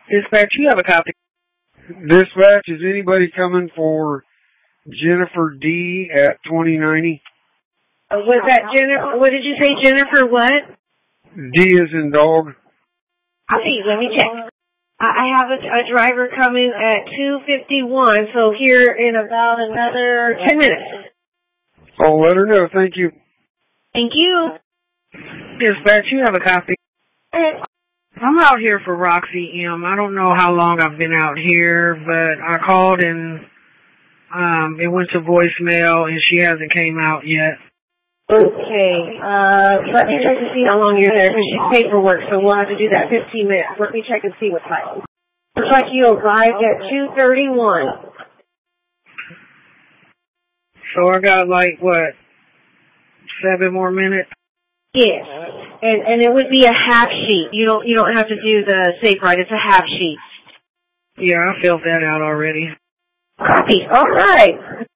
Dispatch, you have a copy. Dispatch, is anybody coming for Jennifer D at 2090? Was that Jennifer? What did you say, Jennifer? What? D is in dog. Okay, let me check. I have a driver coming at 2:51, so here in about another 10 minutes. I'll let her know. Thank you. Thank you. Dispatch, you have a copy. I'm out here for Roxy M. I don't know how long I've been out here, but I called and it went to voicemail and she hasn't came out yet. Okay, let me check to see how long you're there, because she's paperwork, so we'll have to do that 15 minutes. Let me check and see what time. Looks like you arrived at 2:31. So I got like, what, 7 more minutes? Yes, and it would be a half sheet. You don't have to do the safe ride. It's a half sheet. Yeah, I filled that out already. Copy. All right.